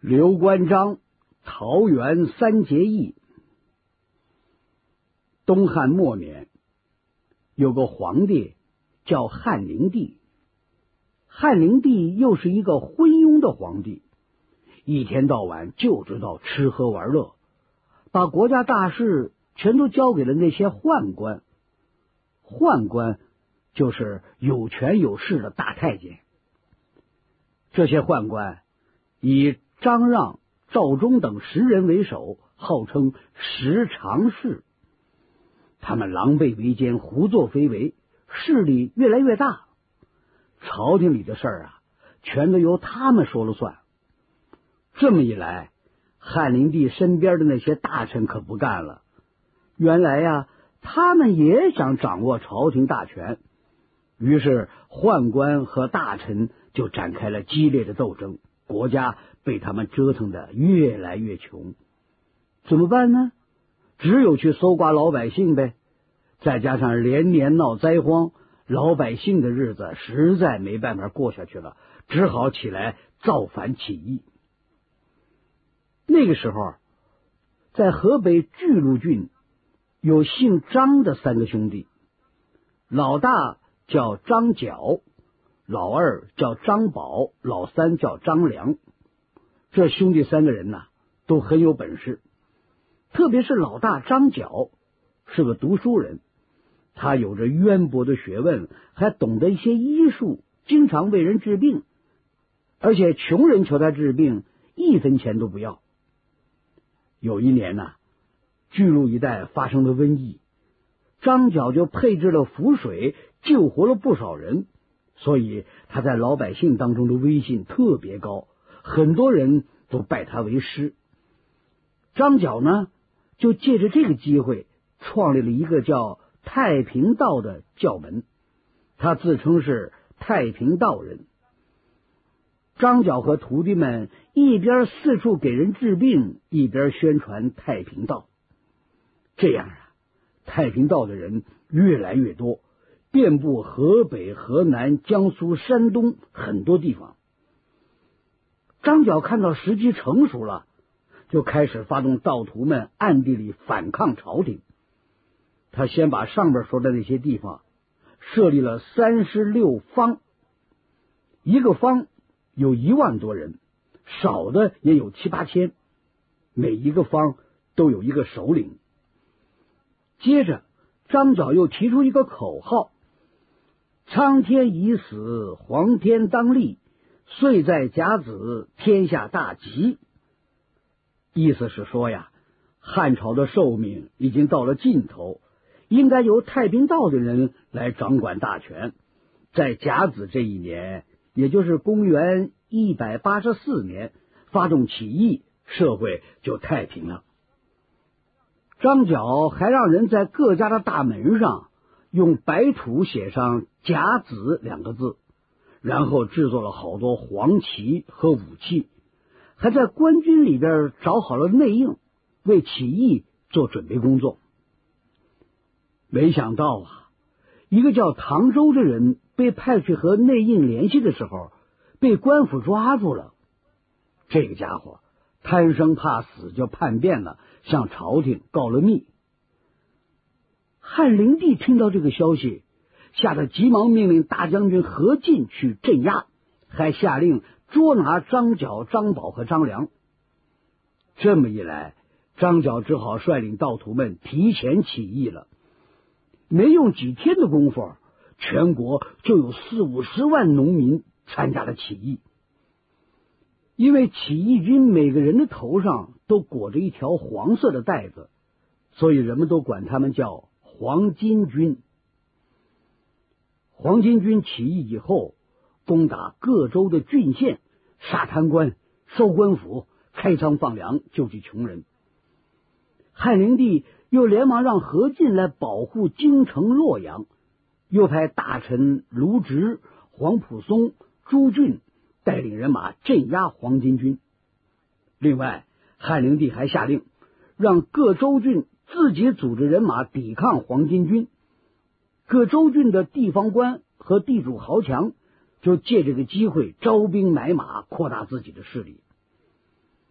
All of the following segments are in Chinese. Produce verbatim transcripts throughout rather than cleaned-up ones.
刘关张桃园三结义。东汉末年，有个皇帝叫汉灵帝。汉灵帝又是一个昏庸的皇帝，一天到晚就知道吃喝玩乐，把国家大事全都交给了那些宦官。宦官就是有权有势的大太监。这些宦官以张让、赵忠等十人为首，号称十常侍。他们狼狈为奸，胡作非为，势力越来越大。朝廷里的事儿啊，全都由他们说了算。这么一来，汉灵帝身边的那些大臣可不干了。原来呀，他们也想掌握朝廷大权。于是宦官和大臣就展开了激烈的斗争，国家被他们折腾得越来越穷。怎么办呢？只有去搜刮老百姓呗。再加上连年闹灾荒，老百姓的日子实在没办法过下去了，只好起来造反起义。那个时候，在河北巨鹿郡有姓张的三个兄弟，老大叫张角，老二叫张宝，老三叫张良。这兄弟三个人呐，都很有本事，特别是老大张角是个读书人，他有着渊博的学问，还懂得一些医术，经常为人治病，而且穷人求他治病，一分钱都不要。有一年呐、啊，巨鹿一带发生了瘟疫，张角就配置了符水，救活了不少人，所以他在老百姓当中的威信特别高，很多人都拜他为师。张角呢，就借着这个机会创立了一个叫太平道的教门，他自称是太平道人。张角和徒弟们一边四处给人治病，一边宣传太平道。这样啊，太平道的人越来越多，遍布河北、河南、江苏、山东很多地方。张角看到时机成熟了，就开始发动道徒们暗地里反抗朝廷。他先把上边说的那些地方设立了三十六方，一个方有一万多人，少的也有七八千，每一个方都有一个首领。接着张角又提出一个口号：苍天已死，黄天当立，岁在甲子，天下大吉。意思是说呀，汉朝的寿命已经到了尽头，应该由太平道的人来掌管大权。在甲子这一年，也就是公元一百八十四年，发动起义，社会就太平了。张角还让人在各家的大门上用白土写上甲子两个字，然后制作了好多黄旗和武器，还在官军里边找好了内应，为起义做准备工作。没想到啊，一个叫唐周的人被派去和内应联系的时候，被官府抓住了。这个家伙贪生怕死，就叛变了，向朝廷告了密。汉灵帝听到这个消息，吓得急忙命令大将军何进去镇压，还下令捉拿张角、张宝和张良。这么一来，张角只好率领道徒们提前起义了。没用几天的功夫，全国就有四五十万农民参加了起义。因为起义军每个人的头上都裹着一条黄色的带子，所以人们都管他们叫黄巾军。黄巾军起义以后，攻打各州的郡县，杀贪官，收官府，开仓放粮，救济穷人。汉灵帝又连忙让何进来保护京城洛阳，又派大臣卢植、黄埔松、朱俊带领人马镇压黄巾军。另外，汉灵帝还下令让各州郡自己组织人马抵抗黄巾军。各州郡的地方官和地主豪强就借这个机会招兵买马，扩大自己的势力。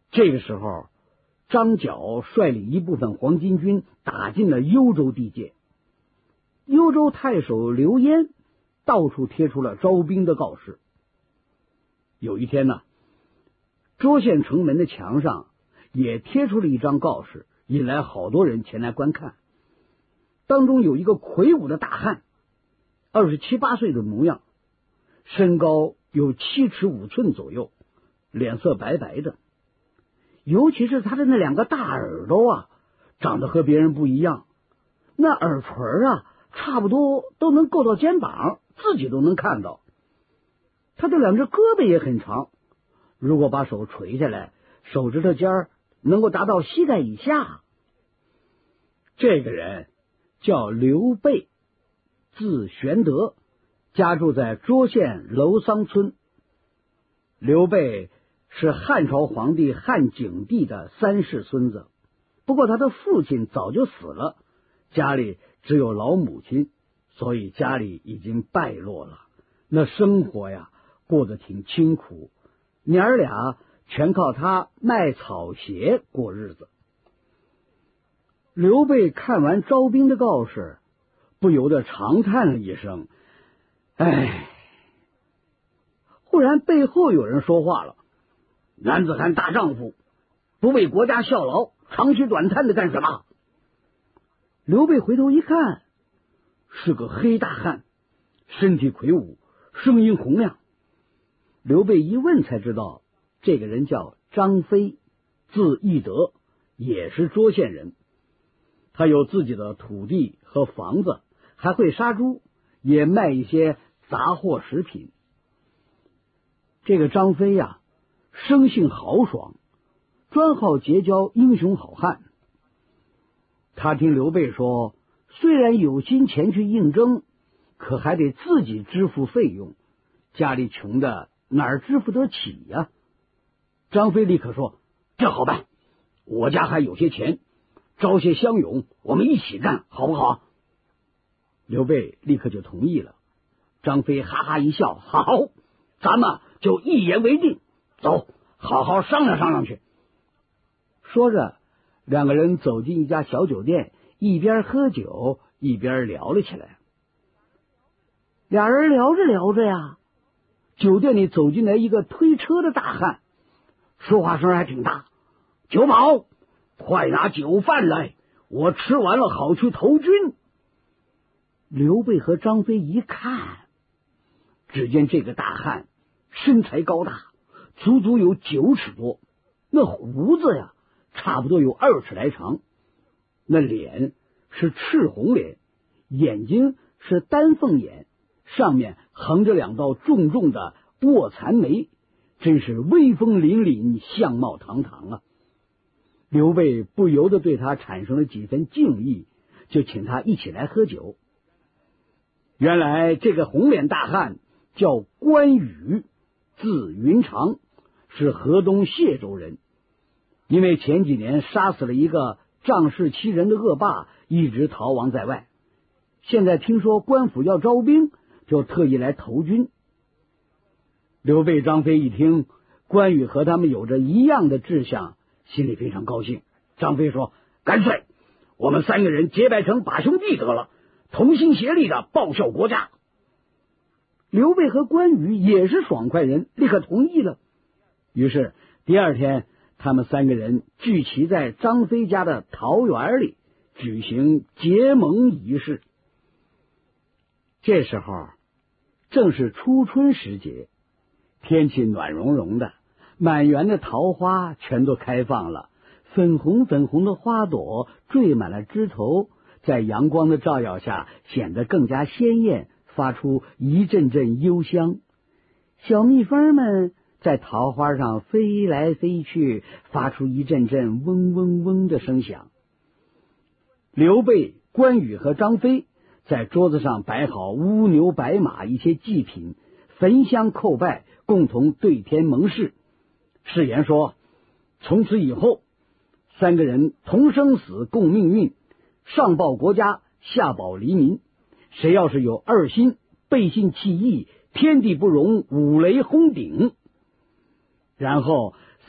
这个时候，张角率领一部分黄巾军打进了幽州地界。幽州太守刘焉到处贴出了招兵的告示。有一天呢，涿县城门的墙上也贴出了一张告示，引来好多人前来观看。当中有一个魁梧的大汉，二十七八岁的模样，身高有七尺五寸左右，脸色白白的，尤其是他的那两个大耳朵啊，长得和别人不一样，那耳垂啊，差不多都能够到肩膀，自己都能看到。他的两只胳膊也很长，如果把手垂下来，手指头尖儿能够达到膝盖以下。这个人叫刘备，字玄德，家住在涿县楼桑村。刘备是汉朝皇帝汉景帝的三世孙子，不过他的父亲早就死了，家里只有老母亲，所以家里已经败落了。那生活呀，过得挺清苦，娘儿俩全靠他卖草鞋过日子。刘备看完招兵的告示，不由得长叹了一声：“唉。”忽然背后有人说话了：“男子汉大丈夫，不为国家效劳，长吁短叹的干什么？”刘备回头一看，是个黑大汉，身体魁梧，声音洪亮。刘备一问才知道，这个人叫张飞，字翼德，也是涿县人。他有自己的土地和房子，还会杀猪，也卖一些杂货食品。这个张飞呀、啊，生性豪爽，专好结交英雄好汉。他听刘备说，虽然有心前去应征，可还得自己支付费用，家里穷的哪儿支付得起呀、啊？张飞立刻说：“这好办，我家还有些钱，招些乡勇，我们一起干，好不好？”刘备立刻就同意了。张飞哈哈一笑：“好，咱们就一言为定，走，好好商量商量去。”说着，两个人走进一家小酒店，一边喝酒一边聊了起来。俩人聊着聊着呀，酒店里走进来一个推车的大汉，说话声还挺大：“酒保，快拿酒饭来，我吃完了好去投军。”刘备和张飞一看，只见这个大汉身材高大，足足有九尺多，那胡子呀差不多有二尺来长，那脸是赤红脸，眼睛是丹凤眼，上面横着两道重重的卧蚕眉，真是威风凛凛，相貌堂堂啊！刘备不由得对他产生了几分敬意，就请他一起来喝酒。原来这个红脸大汉叫关羽，字云长，是河东解州人。因为前几年杀死了一个仗势欺人的恶霸，一直逃亡在外。现在听说官府要招兵，就特意来投军。刘备、张飞一听关羽和他们有着一样的志向，心里非常高兴。张飞说：“干脆我们三个人结拜成把兄弟得了，同心协力的报效国家。”刘备和关羽也是爽快人，立刻同意了。于是第二天，他们三个人聚齐在张飞家的桃园里举行结盟仪式。这时候正是初春时节，天气暖融融的，满园的桃花全都开放了，粉红粉红的花朵缀满了枝头，在阳光的照耀下显得更加鲜艳，发出一阵阵幽香。小蜜蜂们在桃花上飞来飞去，发出一阵阵嗡嗡嗡的声响。刘备、关羽和张飞在桌子上摆好乌牛白马一些祭品，焚香叩拜，共同对天盟誓。誓言说，从此以后，三个人同生死共命运，上报国家，下保黎民。谁要是有二心，背信弃义，天地不容，五雷轰顶。然后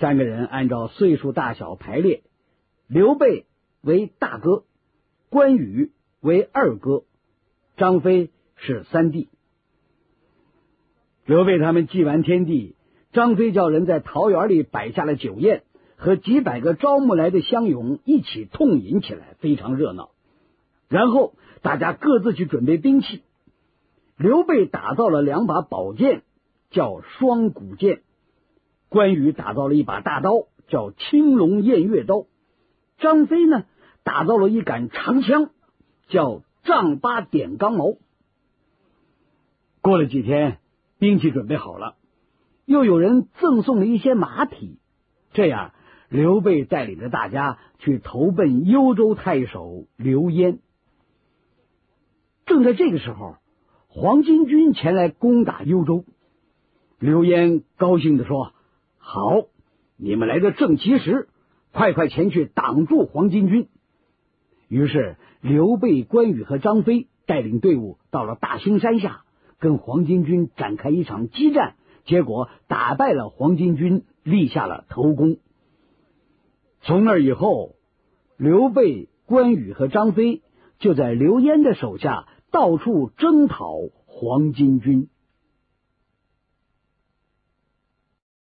三个人按照岁数大小排列，刘备为大哥，关羽为二哥，张飞是三弟。刘备他们祭完天地，张飞叫人在桃园里摆下了酒宴，和几百个招募来的乡勇一起痛饮起来，非常热闹。然后大家各自去准备兵器。刘备打造了两把宝剑，叫双股剑；关羽打造了一把大刀，叫青龙偃月刀；张飞呢，打造了一杆长枪，叫丈八点钢矛。过了几天，兵器准备好了，又有人赠送了一些马匹。这样，刘备带领着大家去投奔幽州太守刘焉。正在这个时候，黄巾军前来攻打幽州。刘焉高兴地说：好，你们来的正及时，快快前去挡住黄巾军。于是刘备、关羽和张飞带领队伍到了大兴山下，跟黄巾军展开一场激战，结果打败了黄巾军，立下了头功。从那以后，刘备、关羽和张飞就在刘焉的手下到处征讨黄巾军。